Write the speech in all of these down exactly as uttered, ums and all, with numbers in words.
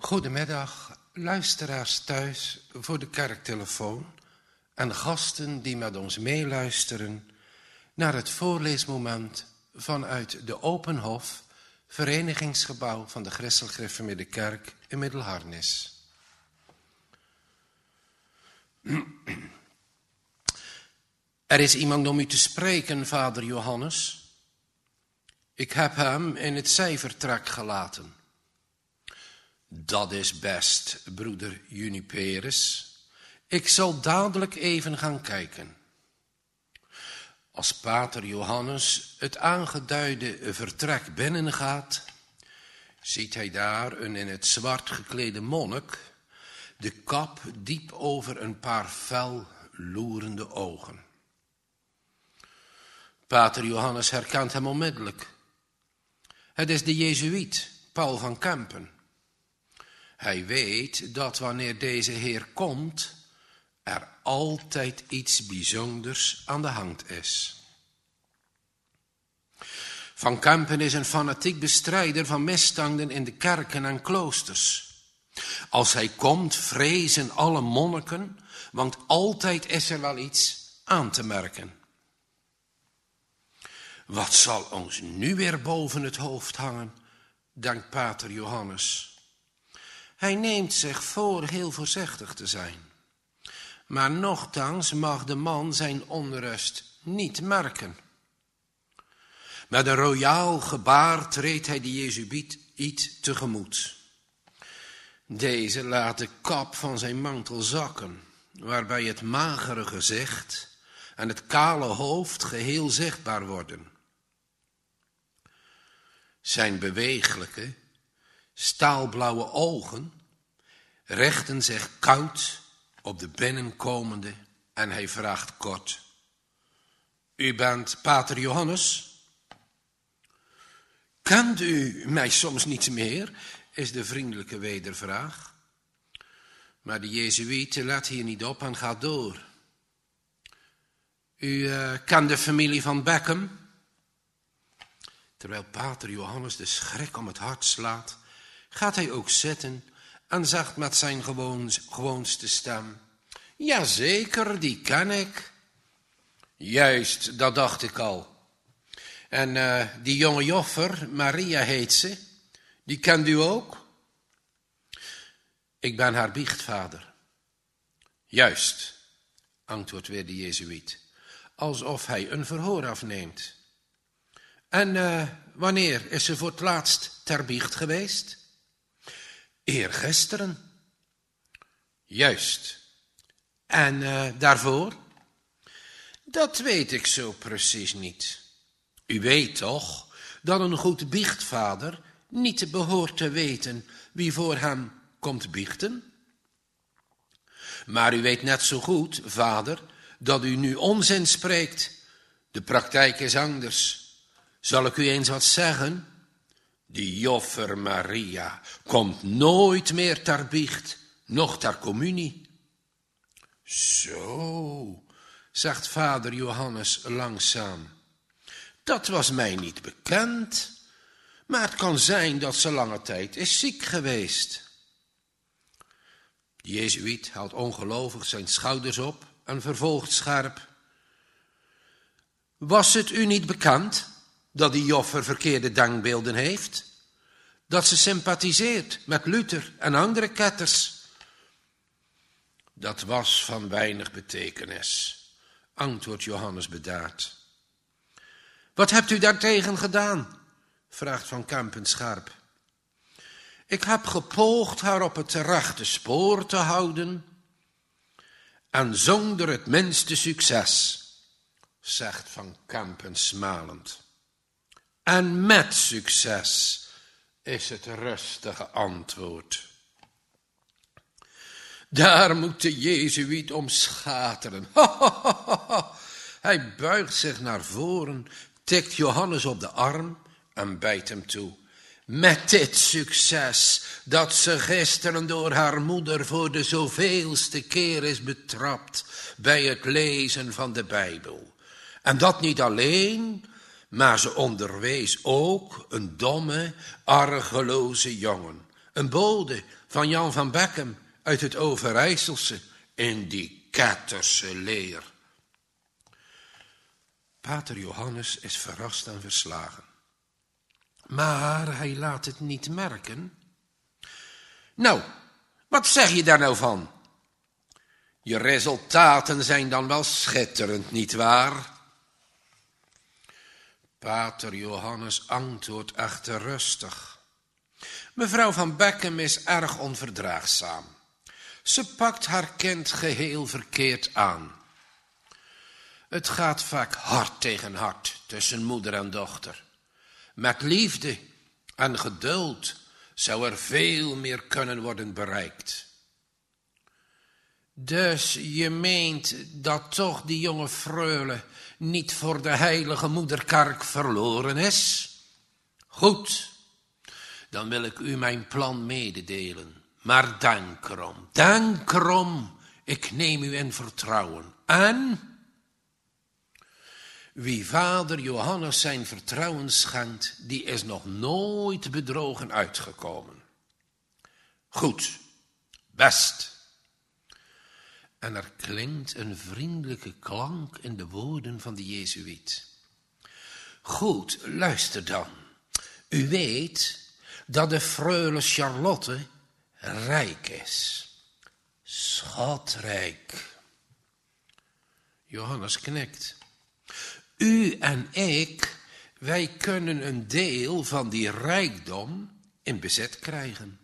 Goedemiddag, luisteraars thuis voor de kerktelefoon en gasten die met ons meeluisteren naar het voorleesmoment vanuit de Openhof, verenigingsgebouw van de Christelijk Gereformeerde Kerk in Middelharnis. Er is iemand om u te spreken, vader Johannes. Ik heb hem in het zijvertrek gelaten. Dat is best, broeder Juniperus. Ik zal dadelijk even gaan kijken. Als pater Johannes het aangeduide vertrek binnengaat, ziet hij daar een in het zwart geklede monnik, de kap diep over een paar fel loerende ogen. Pater Johannes herkent hem onmiddellijk. Het is de Jezuïet, Paul van Kempen. Hij weet dat wanneer deze heer komt, er altijd iets bijzonders aan de hand is. Van Kempen is een fanatiek bestrijder van misstanden in de kerken en kloosters. Als hij komt, vrezen alle monniken, want altijd is er wel iets aan te merken. Wat zal ons nu weer boven het hoofd hangen, denkt pater Johannes. Hij neemt zich voor heel voorzichtig te zijn. Maar nochtans mag de man zijn onrust niet merken. Met een royaal gebaar treedt hij de Jezuïet tegemoet. Deze laat de kap van zijn mantel zakken, waarbij het magere gezicht en het kale hoofd geheel zichtbaar worden. Zijn bewegelijke, staalblauwe ogen richten zich koud op de binnenkomende en hij vraagt kort: U bent pater Johannes? Kent u mij soms niet meer? Is de vriendelijke wedervraag. Maar de Jezuïet let hier niet op en gaat door. U uh, kent de familie van Beckham? Terwijl pater Johannes de schrik om het hart slaat, gaat hij ook zitten en zegt met zijn gewoons, gewoonste stem: Jazeker, die ken ik. Juist, dat dacht ik al. En uh, die jonge joffer, Maria heet ze, die kent u ook? Ik ben haar biechtvader. Juist, antwoordt weer de Jezuïet, alsof hij een verhoor afneemt. En uh, wanneer is ze voor het laatst ter biecht geweest? Eergisteren. Juist. En uh, daarvoor? Dat weet ik zo precies niet. U weet toch dat een goed biechtvader niet behoort te weten wie voor hem komt biechten? Maar u weet net zo goed, vader, dat u nu onzin spreekt. De praktijk is anders. Zal ik u eens wat zeggen? Die joffer Maria komt nooit meer ter biecht, noch ter communie. Zo, zegt vader Johannes langzaam. Dat was mij niet bekend, maar het kan zijn dat ze lange tijd is ziek geweest. De Jezuïet haalt ongelovig zijn schouders op en vervolgt scherp: Was het u niet bekend dat die joffer verkeerde denkbeelden heeft? Dat ze sympathiseert met Luther en andere ketters? Dat was van weinig betekenis, antwoordt Johannes bedaard. Wat hebt u daartegen gedaan? Vraagt Van Kempen scherp. Ik heb gepoogd haar op het rechte spoor te houden en zonder het minste succes, zegt Van Kempen smalend. En met succes, is het rustige antwoord. Daar moet de Jezuïet om schateren. Hij buigt zich naar voren, tikt Johannes op de arm en bijt hem toe. Met dit succes, dat ze gisteren door haar moeder voor de zoveelste keer is betrapt bij het lezen van de Bijbel. En dat niet alleen, maar ze onderwees ook een domme, argeloze jongen, een bode van Jan van Beckum uit het Overijsselse in die ketterse leer. Pater Johannes is verrast en verslagen. Maar hij laat het niet merken. Nou, wat zeg je daar nou van? Je resultaten zijn dan wel schitterend, nietwaar? Pater Johannes antwoordt echter rustig. Mevrouw van Beckum is erg onverdraagzaam. Ze pakt haar kind geheel verkeerd aan. Het gaat vaak hart tegen hart tussen moeder en dochter. Met liefde en geduld zou er veel meer kunnen worden bereikt. Dus je meent dat toch die jonge freule niet voor de heilige moederkerk verloren is? Goed, dan wil ik u mijn plan mededelen. Maar denk erom, denk erom, ik neem u in vertrouwen. En wie vader Johannes zijn vertrouwen schenkt, die is nog nooit bedrogen uitgekomen. Goed, best. En er klinkt een vriendelijke klank in de woorden van de Jezuïet. Goed, luister dan. U weet dat de freule Charlotte rijk is. Schatrijk. Johannes knikt. U en ik, wij kunnen een deel van die rijkdom in bezit krijgen.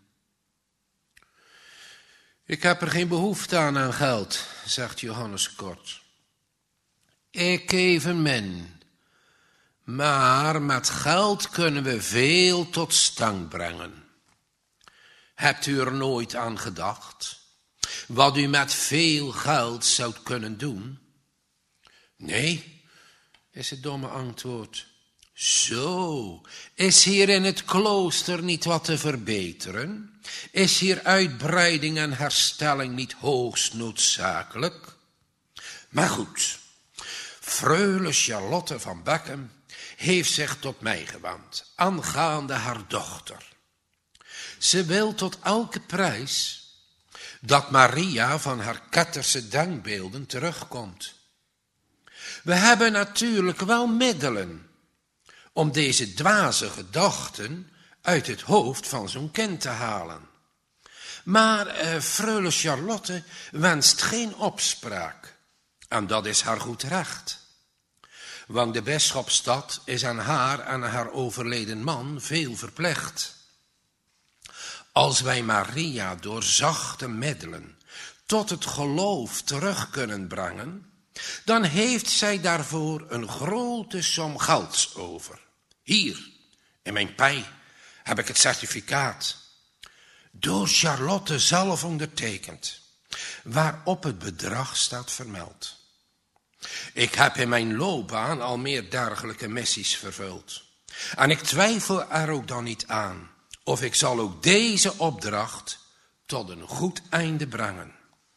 Ik heb er geen behoefte aan aan geld, zegt Johannes kort. Ik evenmin. Maar met geld kunnen we veel tot stand brengen. Hebt u er nooit aan gedacht? Wat u met veel geld zou kunnen doen? Nee, is het domme antwoord. Zo, is hier in het klooster niet wat te verbeteren? Is hier uitbreiding en herstelling niet hoogst noodzakelijk? Maar goed, freule Charlotte van Beckum heeft zich tot mij gewend, aangaande haar dochter. Ze wil tot elke prijs dat Maria van haar ketterse denkbeelden terugkomt. We hebben natuurlijk wel middelen om deze dwaze gedachten uit het hoofd van zo'n kind te halen. Maar eh, freule Charlotte wenst geen opspraak. En dat is haar goed recht. Want de bisschopstad is aan haar en haar overleden man veel verplicht. Als wij Maria door zachte middelen tot het geloof terug kunnen brengen, dan heeft zij daarvoor een grote som gelds over. Hier, in mijn pij, heb ik het certificaat. Door Charlotte zelf ondertekend, waarop het bedrag staat vermeld. Ik heb in mijn loopbaan al meer dergelijke missies vervuld. En ik twijfel er ook dan niet aan of ik zal ook deze opdracht tot een goed einde brengen.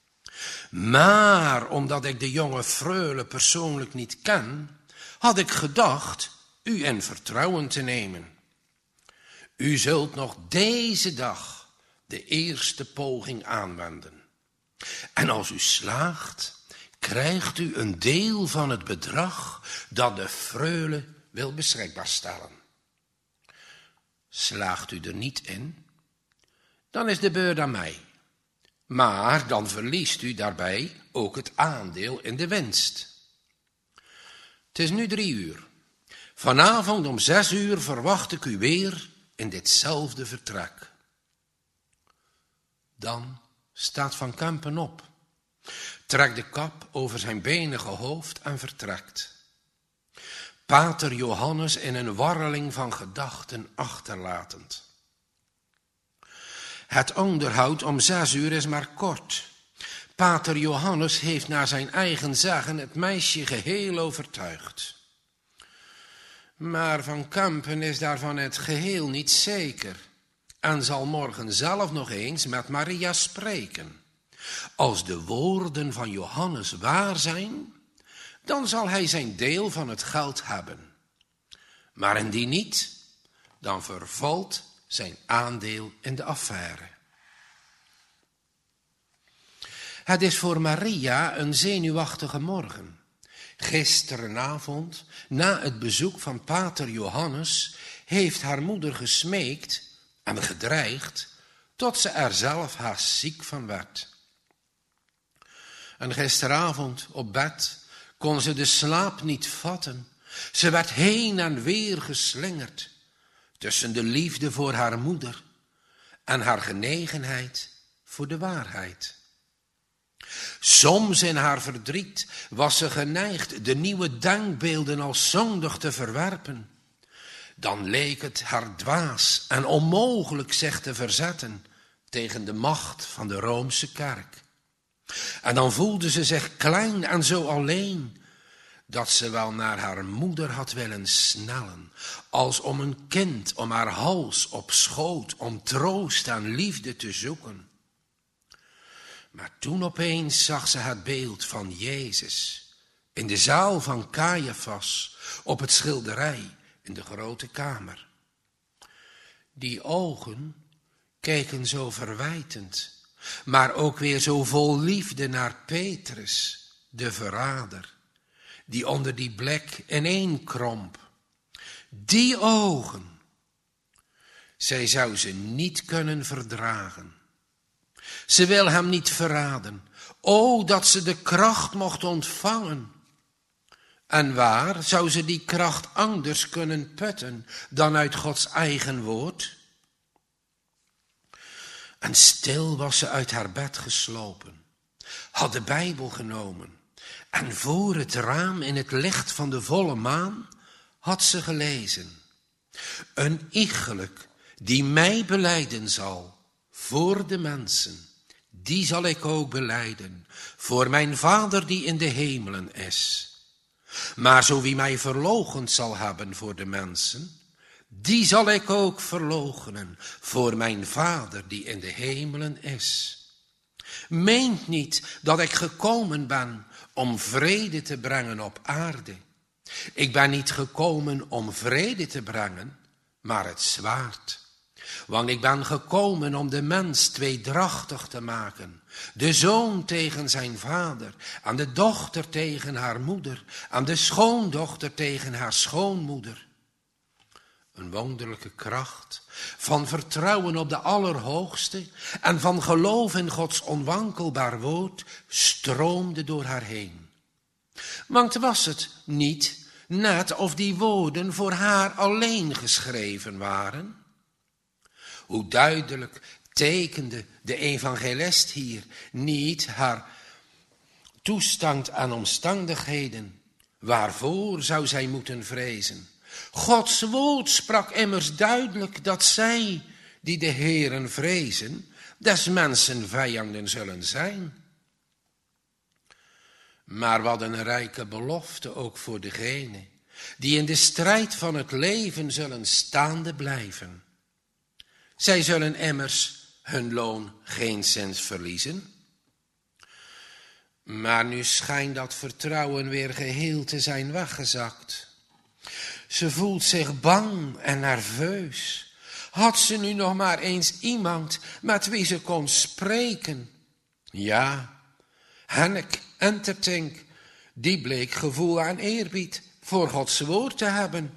Maar omdat ik de jonge freule persoonlijk niet ken, had ik gedacht u in vertrouwen te nemen. U zult nog deze dag de eerste poging aanwenden. En als u slaagt, krijgt u een deel van het bedrag dat de freule wil beschikbaar stellen. Slaagt u er niet in, dan is de beurt aan mij. Maar dan verliest u daarbij ook het aandeel in de winst. Het is nu drie uur. Vanavond om zes uur verwacht ik u weer in ditzelfde vertrek. Dan staat Van Kempen op, trekt de kap over zijn benige hoofd en vertrekt. Pater Johannes in een warreling van gedachten achterlatend. Het onderhoud om zes uur is maar kort. Pater Johannes heeft naar zijn eigen zeggen het meisje geheel overtuigd. Maar Van Kempen is daarvan het geheel niet zeker en zal morgen zelf nog eens met Maria spreken. Als de woorden van Johannes waar zijn, dan zal hij zijn deel van het geld hebben. Maar indien niet, dan vervalt zijn aandeel in de affaire. Het is voor Maria een zenuwachtige morgen. Gisterenavond, na het bezoek van pater Johannes, heeft haar moeder gesmeekt en gedreigd tot ze er zelf haast ziek van werd. En gisteravond op bed kon ze de slaap niet vatten. Ze werd heen en weer geslingerd tussen de liefde voor haar moeder en haar genegenheid voor de waarheid. Soms in haar verdriet was ze geneigd de nieuwe denkbeelden als zondig te verwerpen. Dan leek het haar dwaas en onmogelijk zich te verzetten tegen de macht van de Roomse kerk. En dan voelde ze zich klein en zo alleen, dat ze wel naar haar moeder had willen snellen, als om een kind om haar hals op schoot, om troost en liefde te zoeken. Maar toen opeens zag ze het beeld van Jezus in de zaal van Caiaphas op het schilderij in de grote kamer. Die ogen keken zo verwijtend, maar ook weer zo vol liefde naar Petrus, de verrader, die onder die blik ineenkromp. Die ogen, zij zou ze niet kunnen verdragen. Ze wil hem niet verraden. O, dat ze de kracht mocht ontvangen. En waar zou ze die kracht anders kunnen putten dan uit Gods eigen woord? En stil was ze uit haar bed geslopen, had de Bijbel genomen en voor het raam in het licht van de volle maan had ze gelezen. Een iegelijk die mij belijden zal voor de mensen, die zal ik ook belijden voor mijn Vader die in de hemelen is. Maar zo wie mij verloochend zal hebben voor de mensen, die zal ik ook verloochenen voor mijn Vader die in de hemelen is. Meent niet dat ik gekomen ben om vrede te brengen op aarde. Ik ben niet gekomen om vrede te brengen, maar het zwaard. Want ik ben gekomen om de mens tweedrachtig te maken. De zoon tegen zijn vader, en de dochter tegen haar moeder, en de schoondochter tegen haar schoonmoeder. Een wonderlijke kracht van vertrouwen op de Allerhoogste en van geloof in Gods onwankelbaar woord stroomde door haar heen. Want was het niet net of die woorden voor haar alleen geschreven waren? Hoe duidelijk tekende de evangelist hier niet haar toestand en omstandigheden. Waarvoor zou zij moeten vrezen? Gods woord sprak immers duidelijk dat zij, die de Heeren vrezen, des mensen vijanden zullen zijn. Maar wat een rijke belofte ook voor degenen die in de strijd van het leven zullen staande blijven. Zij zullen immers hun loon geenszins verliezen. Maar nu schijnt dat vertrouwen weer geheel te zijn weggezakt. Ze voelt zich bang en nerveus. Had ze nu nog maar eens iemand met wie ze kon spreken? Ja, Hennek Entertink, die bleek gevoel en eerbied voor Gods woord te hebben.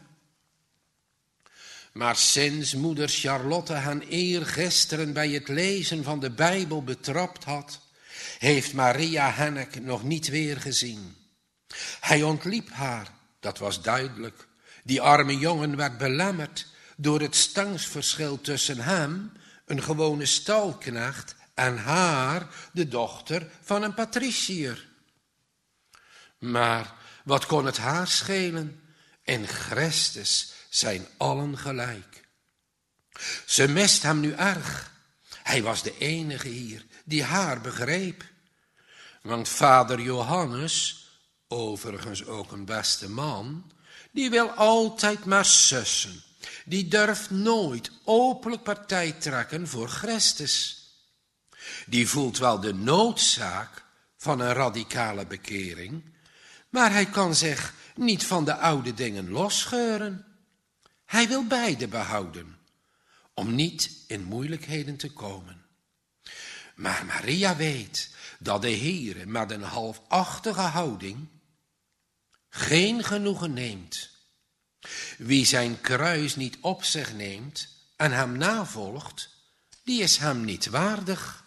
Maar sinds moeder Charlotte hen eergisteren bij het lezen van de Bijbel betrapt had, heeft Maria Hennek nog niet weer gezien. Hij ontliep haar, dat was duidelijk. Die arme jongen werd belemmerd door het stangsverschil tussen hem, een gewone stalknecht, en haar, de dochter van een patriciër. Maar wat kon het haar schelen? In Christus zijn allen gelijk. Ze mist hem nu erg. Hij was de enige hier die haar begreep. Want vader Johannes, overigens ook een beste man, die wil altijd maar sussen. Die durft nooit openlijk partij trekken voor Christus. Die voelt wel de noodzaak van een radicale bekering, maar hij kan zich niet van de oude dingen losscheuren. Hij wil beide behouden, om niet in moeilijkheden te komen. Maar Maria weet dat de Heere met een halfachtige houding geen genoegen neemt. Wie zijn kruis niet op zich neemt en hem navolgt, die is hem niet waardig.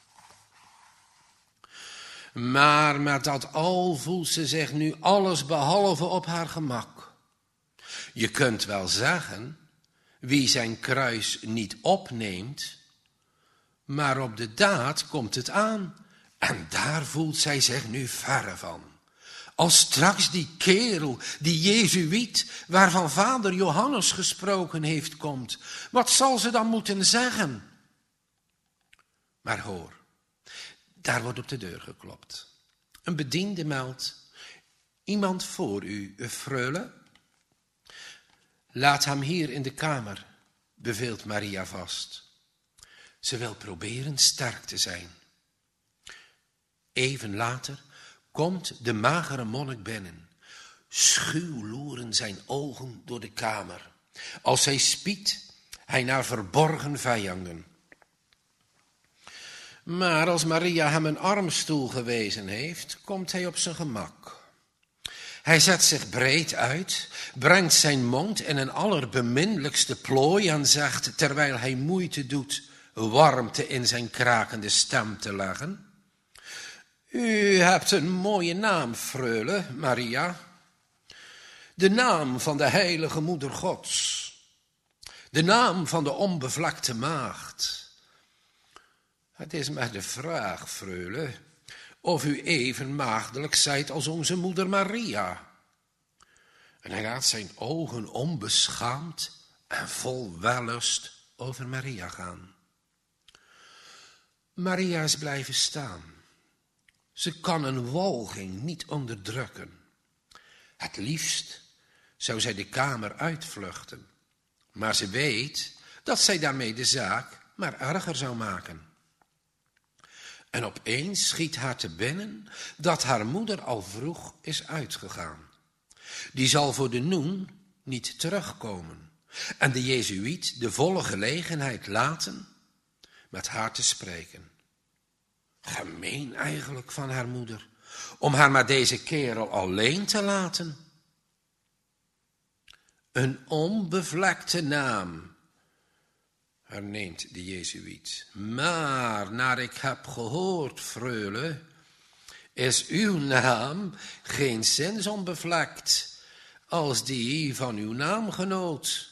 Maar met dat al voelt ze zich nu alles behalve op haar gemak. Je kunt wel zeggen, wie zijn kruis niet opneemt, maar op de daad komt het aan. En daar voelt zij zich nu verre van. Als straks die kerel, die Jezuïet, waarvan vader Johannes gesproken heeft, komt. Wat zal ze dan moeten zeggen? Maar hoor, daar wordt op de deur geklopt. Een bediende meldt, iemand voor u, freule. Laat hem hier in de kamer, beveelt Maria vast. Ze wil proberen sterk te zijn. Even later komt de magere monnik binnen. Schuw loeren zijn ogen door de kamer. Als hij spiedt, hij naar verborgen vijanden. Maar als Maria hem een armstoel gewezen heeft, komt hij op zijn gemak. Hij zet zich breed uit, brengt zijn mond in een allerbeminnelijkste plooi en zegt, terwijl hij moeite doet warmte in zijn krakende stem te leggen. U hebt een mooie naam, freule Maria. De naam van de heilige moeder Gods. De naam van de onbevlekte maagd. Het is maar de vraag, freule, of u even maagdelijk zijt als onze moeder Maria. En hij laat zijn ogen onbeschaamd en vol wellust over Maria gaan. Maria is blijven staan. Ze kan een walging niet onderdrukken. Het liefst zou zij de kamer uitvluchten. Maar ze weet dat zij daarmee de zaak maar erger zou maken. En opeens schiet haar te binnen dat haar moeder al vroeg is uitgegaan. Die zal voor de noen niet terugkomen. En de Jezuïet de volle gelegenheid laten met haar te spreken. Gemeen eigenlijk van haar moeder, om haar maar deze kerel alleen te laten. Een onbevlekte naam, herneemt de Jezuïet. Maar, naar ik heb gehoord, freule, is uw naam geen zins onbevlekt als die van uw naamgenoot.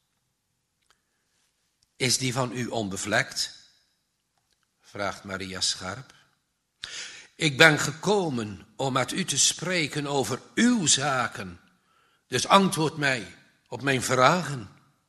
Is die van u onbevlekt? Vraagt Maria scherp. Ik ben gekomen om met u te spreken over uw zaken. Dus antwoord mij op mijn vragen.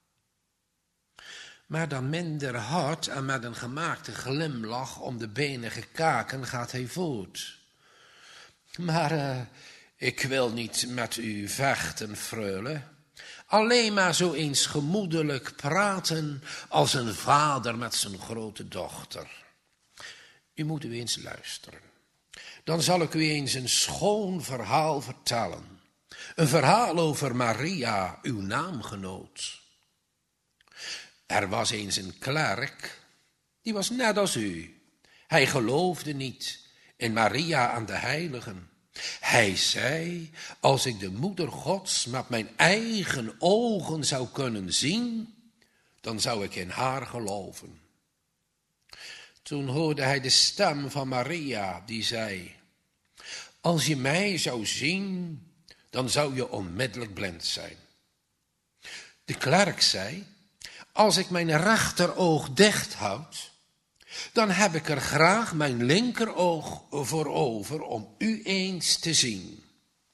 Maar dan minder hard en met een gemaakte glimlach om de benige kaken gaat hij voort. Maar uh, ik wil niet met u vechten, freule. Alleen maar zo eens gemoedelijk praten als een vader met zijn grote dochter. U moet u eens luisteren. Dan zal ik u eens een schoon verhaal vertellen. Een verhaal over Maria, uw naamgenoot. Er was eens een klerk, die was net als u. Hij geloofde niet in Maria en de heiligen. Hij zei, als ik de moeder Gods met mijn eigen ogen zou kunnen zien, dan zou ik in haar geloven. Toen hoorde hij de stem van Maria, die zei, als je mij zou zien, dan zou je onmiddellijk blind zijn. De klerk zei, als ik mijn rechteroog dicht houd, dan heb ik er graag mijn linkeroog voor over om u eens te zien.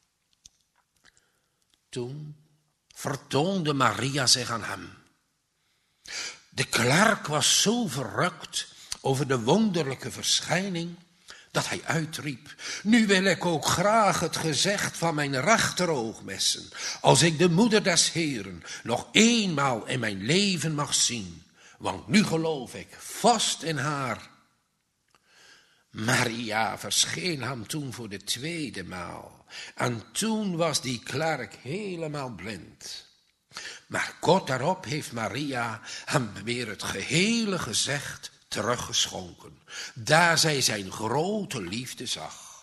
Toen vertoonde Maria zich aan hem. De klerk was zo verrukt over de wonderlijke verschijning, dat hij uitriep, nu wil ik ook graag het gezicht van mijn rechteroog missen, als ik de moeder des Heeren nog eenmaal in mijn leven mag zien, want nu geloof ik vast in haar. Maria verscheen hem toen voor de tweede maal, en toen was die klerk helemaal blind. Maar kort daarop heeft Maria hem weer het gehele gezicht teruggeschonken, daar zij zijn grote liefde zag.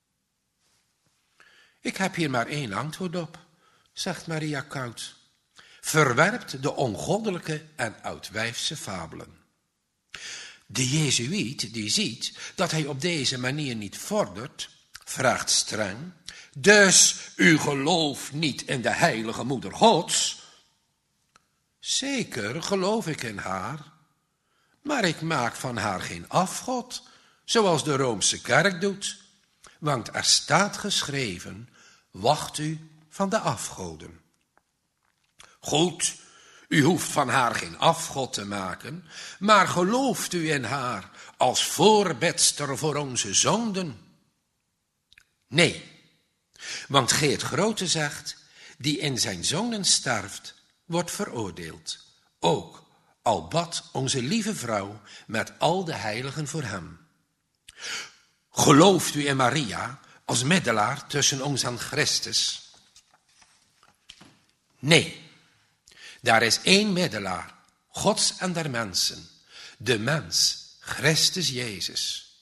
Ik heb hier maar één antwoord op, zegt Maria koud. Verwerpt de ongoddelijke en oudwijfse fabelen. De Jezuïet die ziet dat hij op deze manier niet vordert, vraagt streng, dus u gelooft niet in de heilige moeder Gods? Zeker geloof ik in haar, maar ik maak van haar geen afgod, zoals de Roomse kerk doet, want er staat geschreven, wacht u van de afgoden. Goed, u hoeft van haar geen afgod te maken, maar gelooft u in haar als voorbedster voor onze zonden? Nee, want Geert Grote zegt, die in zijn zonden sterft, wordt veroordeeld. Ook al bad onze lieve vrouw met al de heiligen voor hem. Gelooft u in Maria als middelaar tussen ons en Christus? Nee, daar is één middelaar, Gods en der mensen, de mens, Christus Jezus.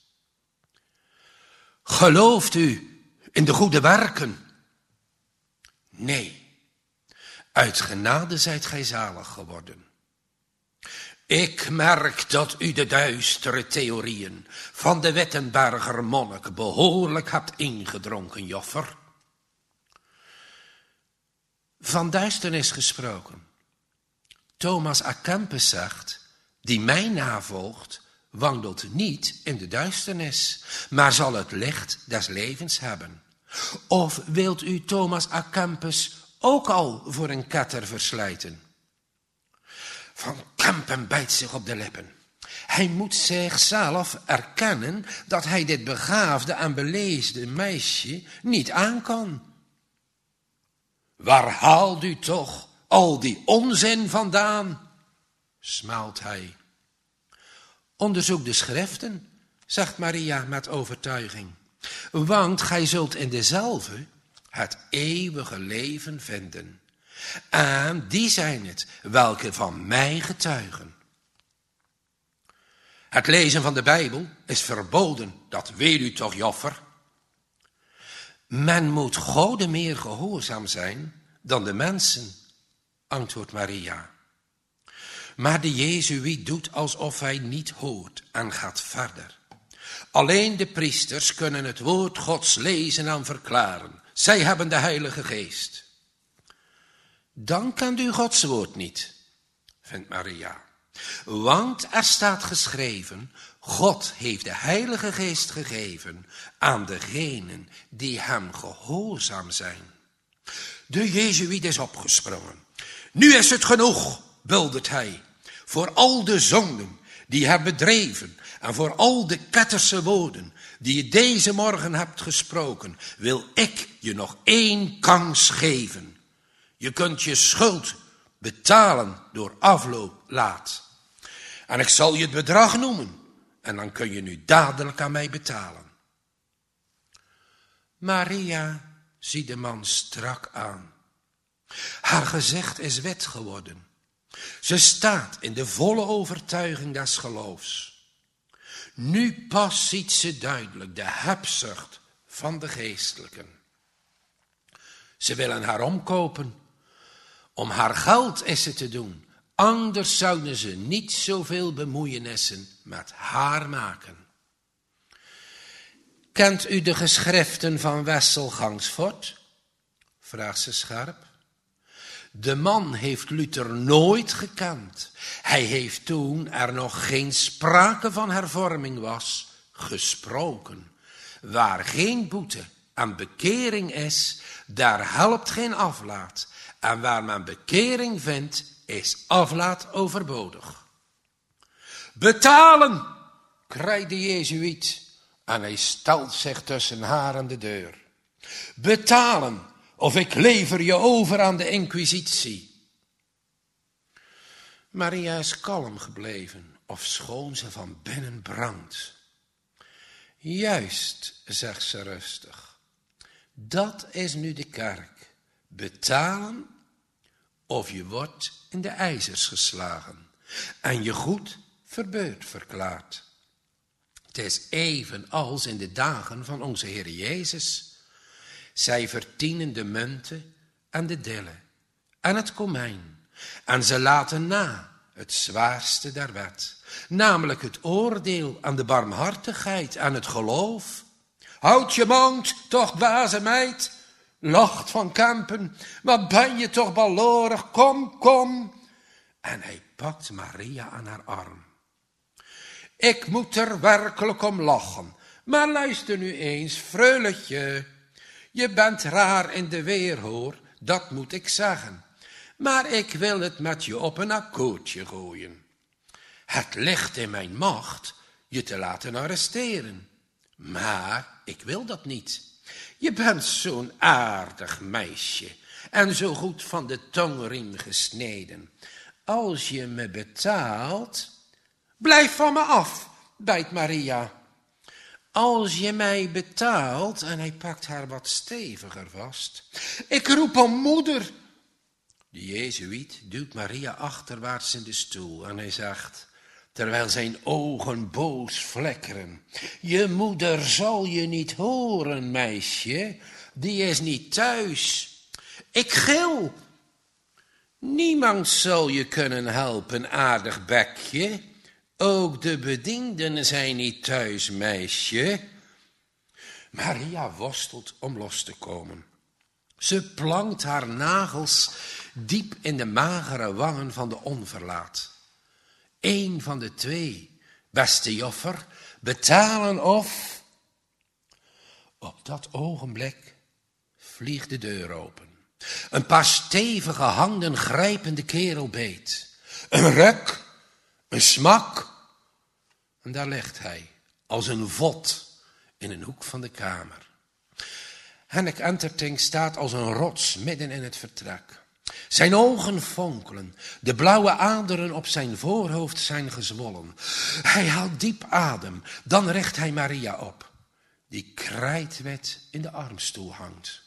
Gelooft u in de goede werken? Nee, uit genade zijt gij zalig geworden. Ik merk dat u de duistere theorieën van de Wittenberger monnik behoorlijk hebt ingedronken, joffer. Van duisternis gesproken. Thomas à Kempis zegt, die mij navolgt, wandelt niet in de duisternis, maar zal het licht des levens hebben. Of wilt u Thomas à Kempis ook al voor een ketter verslijten? Van Kempen bijt zich op de lippen. Hij moet zichzelf erkennen dat hij dit begaafde en beleesde meisje niet aan kan. Waar haalt u toch al die onzin vandaan? Smelt hij. Onderzoek de schriften, zegt Maria met overtuiging. Want gij zult in dezelfde het eeuwige leven vinden. En die zijn het welke van mij getuigen. Het lezen van de Bijbel is verboden, dat weet u toch, joffer? Men moet Gode meer gehoorzaam zijn dan de mensen, antwoordt Maria. Maar de Jezuïet doet alsof hij niet hoort en gaat verder. Alleen de priesters kunnen het woord Gods lezen en verklaren. Zij hebben de Heilige Geest. Dan kent u Gods woord niet, vindt Maria. Want er staat geschreven, God heeft de Heilige Geest gegeven aan degenen die hem gehoorzaam zijn. De Jezuïet is opgesprongen. Nu is het genoeg, buldert hij, voor al de zonden die je hebt bedreven en voor al de ketterse woorden die je deze morgen hebt gesproken, wil ik je nog één kans geven. Je kunt je schuld betalen door afloop laat. En ik zal je het bedrag noemen en dan kun je nu dadelijk aan mij betalen. Maria ziet de man strak aan. Haar gezicht is wit geworden. Ze staat in de volle overtuiging des geloofs. Nu pas ziet ze duidelijk de hebzucht van de geestelijken. Ze willen haar omkopen. Om haar geld is ze te doen. Anders zouden ze niet zoveel bemoeienissen met haar maken. Kent u de geschriften van Wessel Gangsfort? Vraagt ze scherp. De man heeft Luther nooit gekend. Hij heeft toen er nog geen sprake van hervorming was, gesproken. Waar geen boete en bekering is, daar helpt geen aflaat. En waar men bekering vindt, is aflaat overbodig. Betalen, krijt de Jezuïet. En hij stelt zich tussen haar en de deur. Betalen, of ik lever je over aan de inquisitie. Maria is kalm gebleven, ofschoon ze van binnen brandt. Juist, zegt ze rustig. Dat is nu de kerk. Betalen, of je wordt in de ijzers geslagen. En je goed verbeurd verklaart. Het is even als in de dagen van onze Heer Jezus. Zij vertienen de munten en de dillen en het komijn. En ze laten na het zwaarste der wet, namelijk het oordeel aan de barmhartigheid en het geloof. Houd je mond, toch baze meid, lacht van Kempen, wat ben je toch ballorig, kom, kom. En hij pakt Maria aan haar arm. Ik moet er werkelijk om lachen, maar luister nu eens, freuletje. Je bent raar in de weer, hoor, dat moet ik zeggen. Maar ik wil het met je op een akkoordje gooien. Het ligt in mijn macht je te laten arresteren. Maar ik wil dat niet. Je bent zo'n aardig meisje en zo goed van de tongriem gesneden. Als je me betaalt... Blijf van me af, bijt Maria. Als je mij betaalt, en hij pakt haar wat steviger vast. Ik roep om moeder. De Jezuïet duwt Maria achterwaarts in de stoel en hij zegt, terwijl zijn ogen boos flikkeren. Je moeder zal je niet horen, meisje, die is niet thuis. Ik gil. Niemand zal je kunnen helpen, aardig bekje. Ook de bedienden zijn niet thuis, meisje. Maria worstelt om los te komen. Ze plankt haar nagels diep in de magere wangen van de onverlaat. Eén van de twee, beste joffer, betalen of... Op dat ogenblik vliegt de deur open. Een paar stevige handen grijpen de kerel beet. Een ruk, een smak. En daar ligt hij, als een vod, in een hoek van de kamer. Hennek Enterting staat als een rots midden in het vertrek. Zijn ogen fonkelen, de blauwe aderen op zijn voorhoofd zijn gezwollen. Hij haalt diep adem, dan richt hij Maria op, die krijtwit in de armstoel hangt.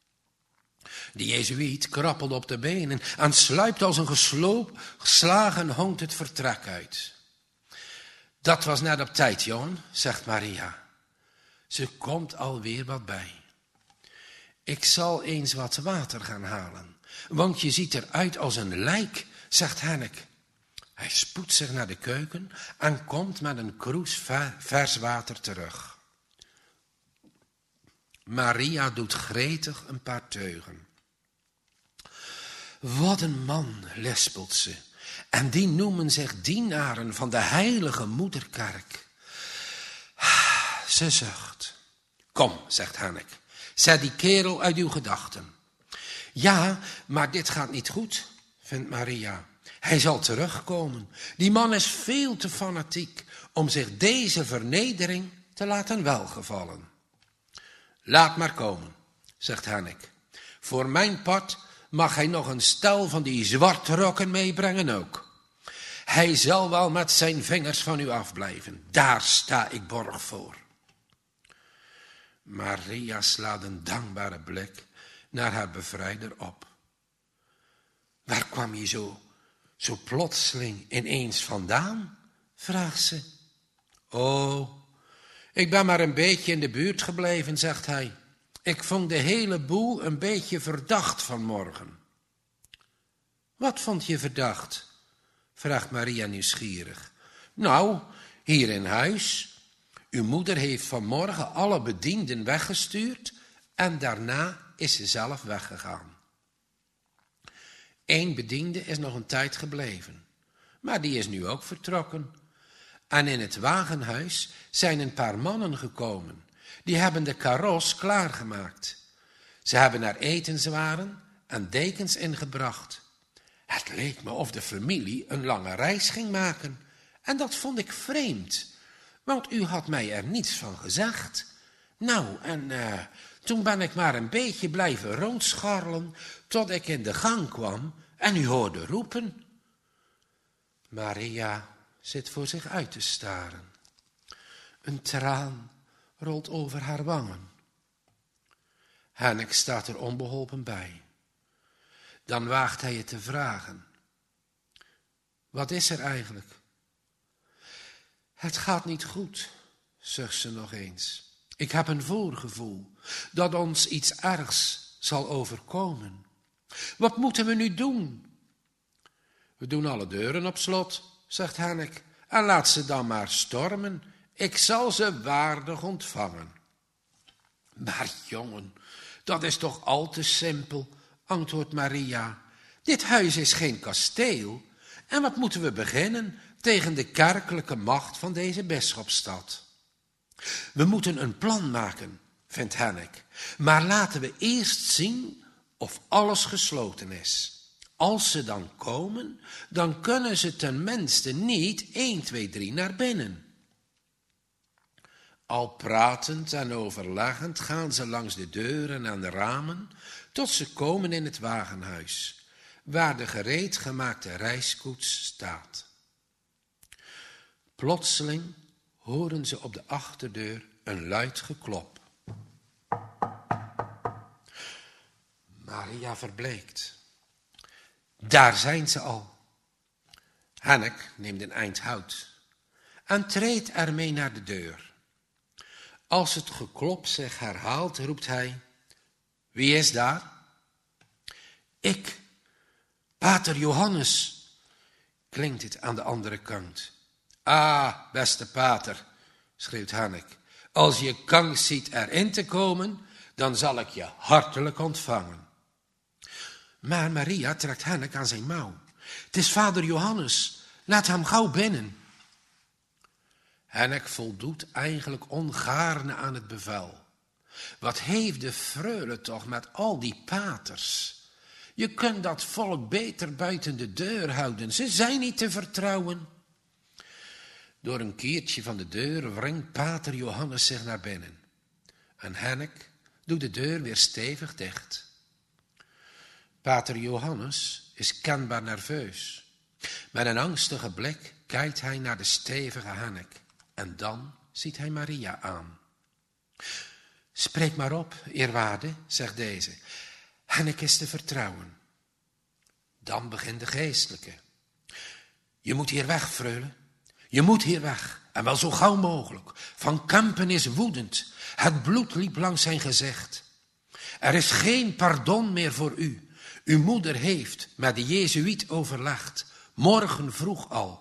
De Jezuïet krabbelt op de benen en sluipt als een gesloop, geslagen honkt het vertrek uit. Dat was net op tijd, jongen, zegt Maria. Ze komt alweer wat bij. Ik zal eens wat water gaan halen, want je ziet eruit als een lijk, zegt Hennek. Hij spoedt zich naar de keuken en komt met een kroes vers water terug. Maria doet gretig een paar teugen. Wat een man, lispelt ze. En die noemen zich dienaren van de heilige moederkerk. Ze zucht. Kom, zegt Hennek, zet die kerel uit uw gedachten. Ja, maar dit gaat niet goed, vindt Maria. Hij zal terugkomen. Die man is veel te fanatiek om zich deze vernedering te laten welgevallen. Laat maar komen, zegt Hennek. Voor mijn part mag hij nog een stel van die zwartrokken meebrengen ook. Hij zal wel met zijn vingers van u afblijven. Daar sta ik borg voor. Maria slaat een dankbare blik naar haar bevrijder op. Waar kwam je zo, zo plotseling ineens vandaan? Vraagt ze. Oh, ik ben maar een beetje in de buurt gebleven, zegt hij. Ik vond de hele boel een beetje verdacht vanmorgen. Wat vond je verdacht? Vraagt Maria nieuwsgierig. Nou, hier in huis. Uw moeder heeft vanmorgen alle bedienden weggestuurd en daarna is ze zelf weggegaan. Eén bediende is nog een tijd gebleven, maar die is nu ook vertrokken. En in het wagenhuis zijn een paar mannen gekomen. Die hebben de karos klaargemaakt. Ze hebben haar etenswaren en dekens ingebracht. Het leek me of de familie een lange reis ging maken. En dat vond ik vreemd, want u had mij er niets van gezegd. Nou, en uh, toen ben ik maar een beetje blijven rondscharrelen, tot ik in de gang kwam en u hoorde roepen. Maria zit voor zich uit te staren. Een traan rolt over haar wangen. Hennek staat er onbeholpen bij. Dan waagt hij het te vragen. Wat is er eigenlijk? Het gaat niet goed, zucht ze nog eens. Ik heb een voorgevoel dat ons iets ergs zal overkomen. Wat moeten we nu doen? We doen alle deuren op slot, zegt Hennek, en laat ze dan maar stormen. Ik zal ze waardig ontvangen. Maar jongen, dat is toch al te simpel, antwoordt Maria. Dit huis is geen kasteel. En wat moeten we beginnen tegen de kerkelijke macht van deze bisschopsstad? We moeten een plan maken, vindt Hennek. Maar laten we eerst zien of alles gesloten is. Als ze dan komen, dan kunnen ze tenminste niet één, twee, drie naar binnen. Al pratend en overleggend gaan ze langs de deuren en de ramen, tot ze komen in het wagenhuis, waar de gereedgemaakte reiskoets staat. Plotseling horen ze op de achterdeur een luid geklop. Maria verbleekt. Daar zijn ze al. Hennek neemt een eind hout en treedt ermee naar de deur. Als het geklop zich herhaalt, roept hij, wie is daar? Ik, pater Johannes, klinkt het aan de andere kant. Ah, beste pater, schreeuwt Hennek, als je kans ziet erin te komen, dan zal ik je hartelijk ontvangen. Maar Maria trekt Hennek aan zijn mouw. Het is vader Johannes, laat hem gauw binnen. Hennek voldoet eigenlijk ongaarne aan het bevel. Wat heeft de freule toch met al die paters? Je kunt dat volk beter buiten de deur houden, ze zijn niet te vertrouwen. Door een kiertje van de deur wringt pater Johannes zich naar binnen. En Hennek doet de deur weer stevig dicht. Pater Johannes is kenbaar nerveus. Met een angstige blik kijkt hij naar de stevige Hennek. En dan ziet hij Maria aan. Spreek maar op, eerwaarde, zegt deze. Hennek is te vertrouwen. Dan begint de geestelijke. Je moet hier weg, freule. Je moet hier weg. En wel zo gauw mogelijk. Van Kempen is woedend. Het bloed liep langs zijn gezicht. Er is geen pardon meer voor u. Uw moeder heeft met de Jezuïet overlegd. Morgen vroeg al.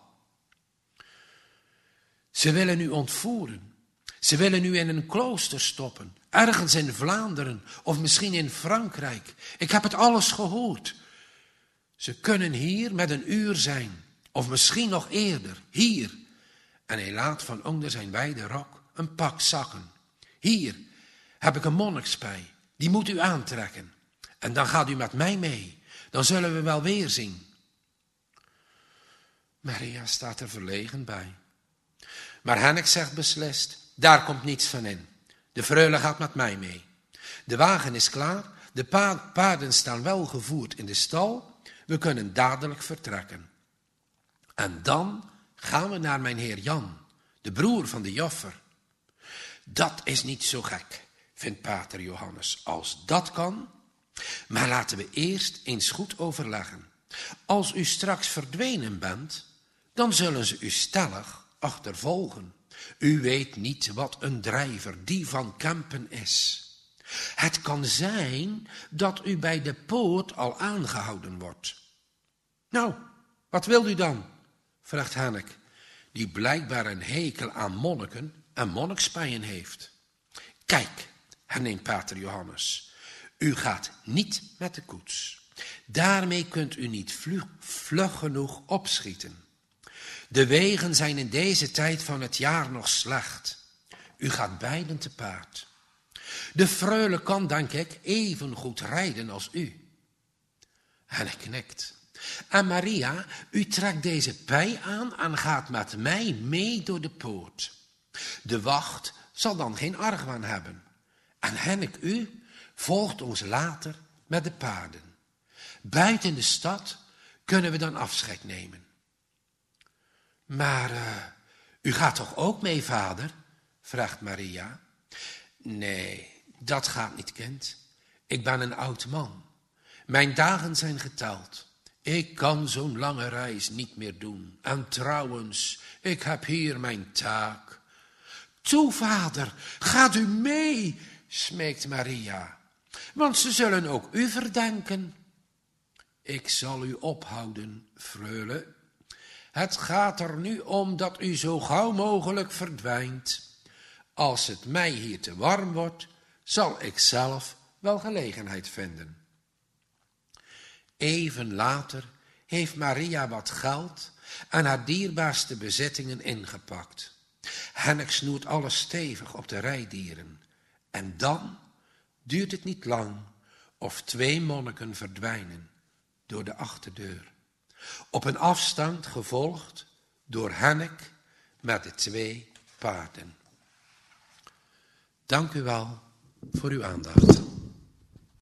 Ze willen u ontvoeren. Ze willen u in een klooster stoppen. Ergens in Vlaanderen of misschien in Frankrijk. Ik heb het alles gehoord. Ze kunnen hier met een uur zijn. Of misschien nog eerder. Hier. En hij laat van onder zijn wijde rok een pak zakken. Hier heb ik een monnikspij. Die moet u aantrekken. En dan gaat u met mij mee. Dan zullen we wel weer zien. Maria staat er verlegen bij. Maar Hennek zegt beslist, daar komt niets van in. De freule gaat met mij mee. De wagen is klaar, de pa- paarden staan wel gevoerd in de stal. We kunnen dadelijk vertrekken. En dan gaan we naar mijn heer Jan, de broer van de joffer. Dat is niet zo gek, vindt pater Johannes, als dat kan. Maar laten we eerst eens goed overleggen. Als u straks verdwenen bent, dan zullen ze u stellig achtervolgen. U weet niet wat een drijver die van Kempen is. Het kan zijn dat u bij de poort al aangehouden wordt. Nou, wat wilt u dan? Vraagt Hennek, die blijkbaar een hekel aan monniken en monnikspijen heeft. Kijk, herneemt pater Johannes, u gaat niet met de koets. Daarmee kunt u niet vlug, vlug genoeg opschieten. De wegen zijn in deze tijd van het jaar nog slecht. U gaat beiden te paard. De freule kan, denk ik, even goed rijden als u. En hij knikt. En Maria, u trekt deze pij aan en gaat met mij mee door de poort. De wacht zal dan geen argwaan hebben. En Hennek, u volgt ons later met de paarden. Buiten de stad kunnen we dan afscheid nemen. Maar uh, u gaat toch ook mee, vader? Vraagt Maria. Nee, dat gaat niet, kind. Ik ben een oud man. Mijn dagen zijn geteld. Ik kan zo'n lange reis niet meer doen. En trouwens, ik heb hier mijn taak. Toe, vader, gaat u mee, smeekt Maria, want ze zullen ook u verdenken. Ik zal u ophouden, freule. Het gaat er nu om dat u zo gauw mogelijk verdwijnt. Als het mij hier te warm wordt, zal ik zelf wel gelegenheid vinden. Even later heeft Maria wat geld en haar dierbaarste bezittingen ingepakt. Hennek snoert alles stevig op de rijdieren. En dan duurt het niet lang of twee monniken verdwijnen door de achterdeur. Op een afstand gevolgd door Hennek met de twee paarden. Dank u wel voor uw aandacht.